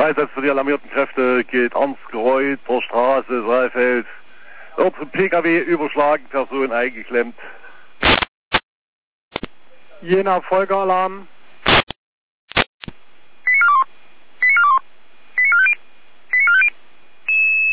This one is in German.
Einsatz für die alarmierten Kräfte geht Ernst-Gereuth, der Straße, Saalfeld. Dort vom PKW überschlagen, Person eingeklemmt. Jena Folgealarm.